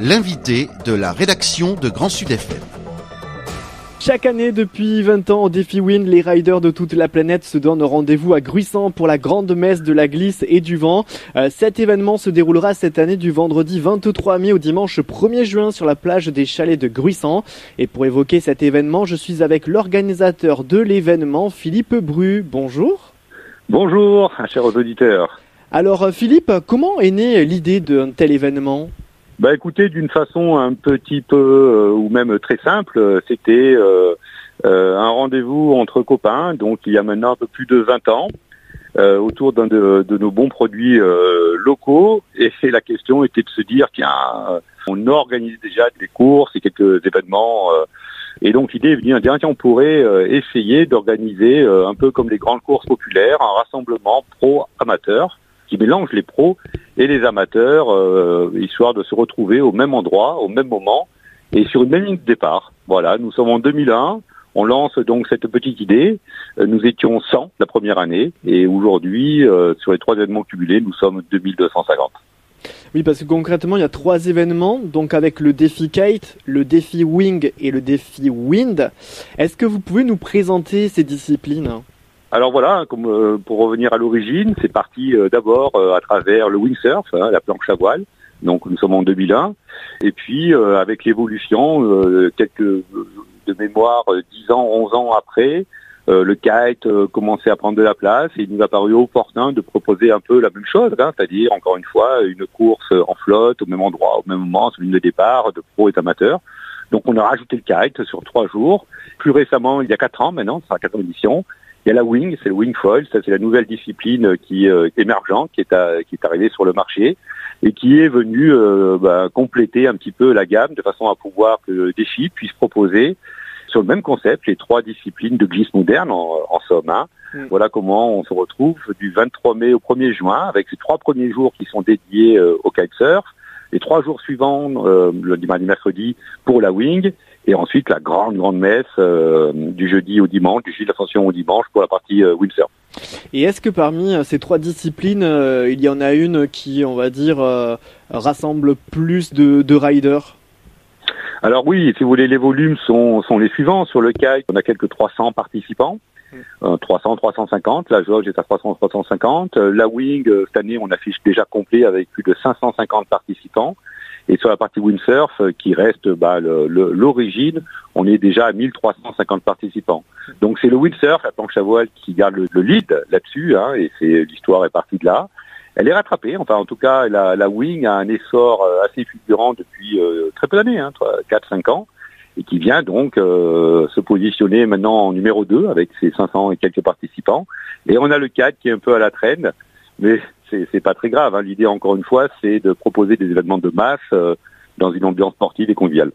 l'invité de la rédaction de Grand Sud FM. Chaque année, depuis 20 ans, au Défi Wind, les riders de toute la planète se donnent rendez-vous à Gruissant pour la grande messe de la glisse et du vent. Cet événement se déroulera cette année du vendredi 23 mai au dimanche 1er juin sur la plage des Chalets de Gruissant. Et pour évoquer cet événement, je suis avec l'organisateur de l'événement, Philippe Bru. Bonjour. Bonjour, chers auditeurs. Alors Philippe, comment est née l'idée d'un tel événement ? Écoutez, d'une façon un petit peu ou même très simple, c'était un rendez-vous entre copains, donc il y a maintenant un peu plus de 20 ans, autour d'un de nos bons produits locaux. Et la question était de se dire, tiens, on organise déjà des courses et quelques événements. Et donc l'idée est venue de dire, tiens, on pourrait essayer d'organiser un peu comme les grandes courses populaires, un rassemblement pro-amateurs qui mélange les pros et les amateurs, histoire de se retrouver au même endroit, au même moment, et sur une même ligne de départ. Voilà, nous sommes en 2001, on lance donc cette petite idée. Nous étions 100 la première année, et aujourd'hui, sur les 3 événements cumulés, nous sommes 2250. Oui, parce que concrètement, il y a 3 événements, donc avec le défi Kite, le défi Wing et le défi Wind. Est-ce que vous pouvez nous présenter ces disciplines ? Alors voilà, comme pour revenir à l'origine, c'est parti d'abord à travers le windsurf, la planche à voile. Donc nous sommes en 2001. Et puis avec l'évolution, quelques de mémoire, 10 ans, 11 ans après, le kite commençait à prendre de la place et il nous a paru opportun de proposer un peu la même chose, c'est-à-dire encore une fois une course en flotte au même endroit, au même moment, sur ligne de départ, de pros et d'amateurs. Donc on a rajouté le kite sur 3 jours. Plus récemment, il y a 4 ans maintenant, c'est la 4e édition. Il y a la wing, c'est le wing foil, ça c'est la nouvelle discipline qui est émergente, qui est arrivée sur le marché et qui est venue compléter un petit peu la gamme de façon à pouvoir que le défi puisse proposer sur le même concept les 3 disciplines de glisse moderne en somme. Voilà comment on se retrouve du 23 mai au 1er juin avec ces 3 premiers jours qui sont dédiés au kitesurf, les 3 jours suivants, le dimanche, mercredi pour la wing. Et ensuite, la grande messe du jeudi au dimanche, du jeudi de l'Ascension au dimanche pour la partie windsurf. Et est-ce que parmi ces 3 disciplines, il y en a une qui, on va dire, rassemble plus de riders ? Alors oui, si vous voulez, les volumes sont les suivants. Sur le kite, on a quelques 300 participants. 300, 350, la jauge est à 300, 350. La wing, cette année, on affiche déjà complet avec plus de 550 participants. Et sur la partie windsurf, qui reste l'origine, on est déjà à 1350 participants. Donc c'est le windsurf, la planche à voile, qui garde le lead là-dessus, et l'histoire est partie de là. Elle est rattrapée, enfin en tout cas la wing a un essor assez fulgurant depuis très peu d'années, 4-5 ans, et qui vient donc se positionner maintenant en numéro 2 avec ses 500 et quelques participants. Et on a le kite qui est un peu à la traîne, mais c'est pas très grave. L'idée, encore une fois, c'est de proposer des événements de masse dans une ambiance sportive et conviviale.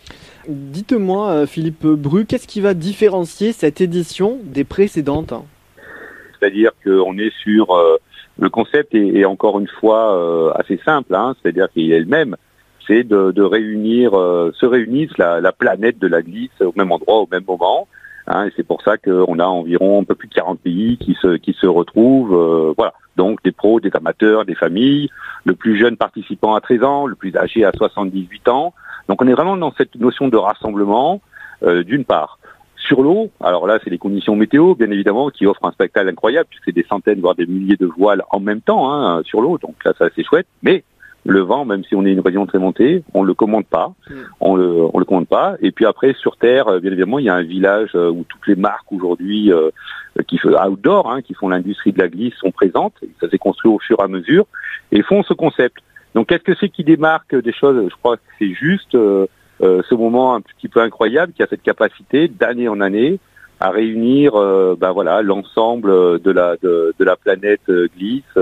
Dites-moi, Philippe Bru, qu'est-ce qui va différencier cette édition des précédentes ? C'est-à-dire qu'on est sur le concept est encore une fois assez simple, c'est-à-dire qu'il est le même. C'est de réunir, se réunissent la planète de la glisse au même endroit, au même moment. Et c'est pour ça qu'on a environ un peu plus de 40 pays qui se retrouvent. Voilà. Donc des pros, des amateurs, des familles, le plus jeune participant à 13 ans, le plus âgé à 78 ans. Donc on est vraiment dans cette notion de rassemblement, d'une part. Sur l'eau, alors là c'est les conditions météo, bien évidemment, qui offrent un spectacle incroyable, puisque c'est des centaines, voire des milliers de voiles en même temps sur l'eau, donc là c'est assez chouette. Mais le vent, même si on est une région très montée, on le commande pas. On le commande pas. Et puis après, sur Terre, bien évidemment, il y a un village où toutes les marques aujourd'hui qui font outdoor, qui font l'industrie de la glisse, sont présentes. Ça s'est construit au fur et à mesure et font ce concept. Donc, qu'est-ce que c'est qui démarque des choses ? Je crois que c'est juste ce moment un petit peu incroyable qui a cette capacité d'année en année à réunir, l'ensemble de la planète glisse.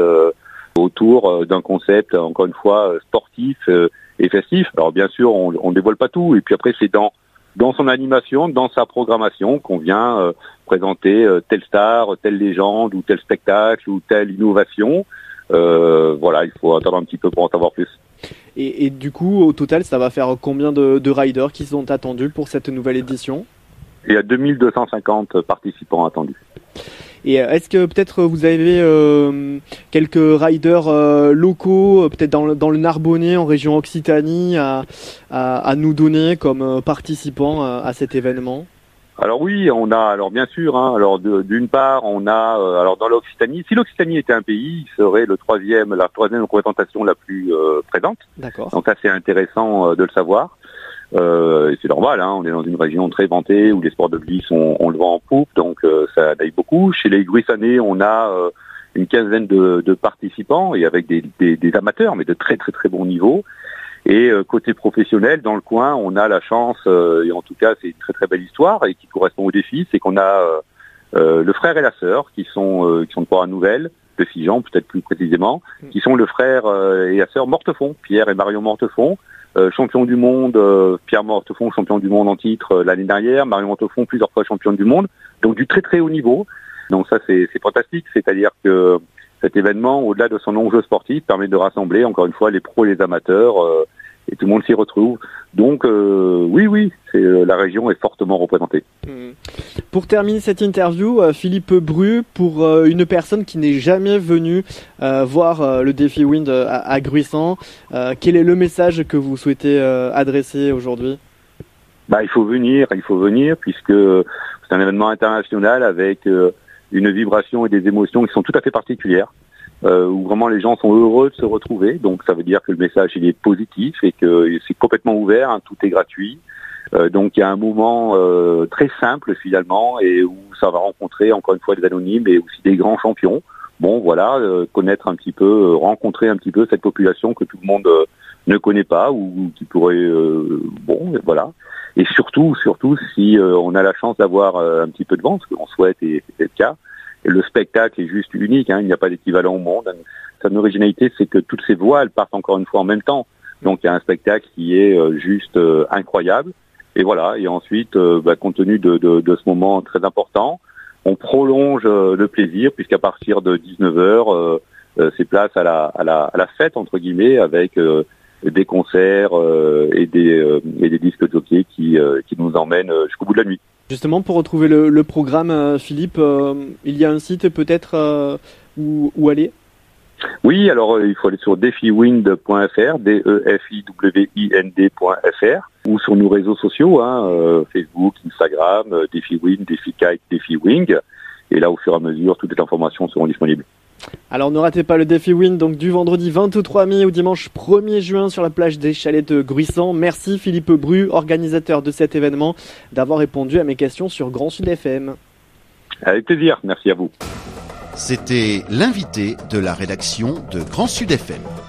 Autour d'un concept, encore une fois, sportif et festif. Alors bien sûr, on dévoile pas tout. Et puis après, c'est dans son animation, dans sa programmation, qu'on vient présenter telle star, telle légende, ou tel spectacle, ou telle innovation. Il faut attendre un petit peu pour en savoir plus. Et du coup, au total, ça va faire combien de riders qui sont attendus pour cette nouvelle édition ? Il y a 2250 participants attendus. Et est-ce que peut-être vous avez quelques riders locaux, peut-être dans le Narbonnais, en région Occitanie, à nous donner comme participants à cet événement? Alors oui, on a, alors bien sûr, alors d'une part, on a, alors dans l'Occitanie, si l'Occitanie était un pays, il serait la troisième représentation la plus présente. D'accord. Donc ça, c'est intéressant de le savoir. Et c'est normal, on est dans une région très vantée où les sports de glisse on le vend en poupe, donc ça aide beaucoup. Chez les Gruissanais, on a une quinzaine de participants et avec des amateurs, mais de très très très bon niveau. Et côté professionnel, dans le coin, on a la chance, et en tout cas c'est une très très belle histoire et qui correspond au défi, c'est qu'on a le frère et la sœur qui sont de Port-la-Nouvelle, de Figeac peut-être plus précisément, qui sont le frère et la sœur Mortefond, Pierre et Marion Mortefond, champion du monde, Pierre Mortefond champion du monde en titre l'année dernière, Marion Mortefond plusieurs fois championne du monde, donc du très très haut niveau. Donc ça c'est fantastique, c'est-à-dire que cet événement, au-delà de son enjeu sportif, permet de rassembler encore une fois les pros et les amateurs et tout le monde s'y retrouve. Donc oui, la région est fortement représentée. Pour terminer cette interview, Philippe Bru, pour une personne qui n'est jamais venue voir le défi Wind à Gruissan, quel est le message que vous souhaitez adresser aujourd'hui? Il faut venir puisque c'est un événement international avec une vibration et des émotions qui sont tout à fait particulières, où vraiment les gens sont heureux de se retrouver. Donc ça veut dire que le message il est positif et que c'est complètement ouvert, tout est gratuit. Donc il y a un moment très simple finalement et où ça va rencontrer encore une fois des anonymes et aussi des grands champions. Bon voilà, connaître un petit peu, rencontrer un petit peu cette population que tout le monde ne connaît pas ou qui pourrait voilà. Et surtout si on a la chance d'avoir un petit peu de vent, ce que l'on souhaite et c'est le cas, et le spectacle est juste unique, il n'y a pas d'équivalent au monde. Sa originalité, c'est que toutes ces voix, elles partent encore une fois en même temps. Donc il y a un spectacle qui est juste incroyable. Et voilà, et ensuite, compte tenu de ce moment très important, on prolonge le plaisir, puisqu'à partir de 19h, c'est place à la fête, entre guillemets, avec des concerts et des disques de jockey qui nous emmènent jusqu'au bout de la nuit. Justement, pour retrouver le programme, Philippe, il y a un site peut-être où aller? Oui, alors il faut aller sur defiwind.fr, defiwind.fr, ou sur nos réseaux sociaux, Facebook, Instagram, DefiWind, DefiKite, DefiWing, et là au fur et à mesure, toutes les informations seront disponibles. Alors ne ratez pas le défi Wind, donc du vendredi 23 mai au dimanche 1er juin sur la plage des Chalets de Gruissan. Merci Philippe Bru, organisateur de cet événement, d'avoir répondu à mes questions sur Grand Sud FM. Avec plaisir, merci à vous. C'était l'invité de la rédaction de Grand Sud FM.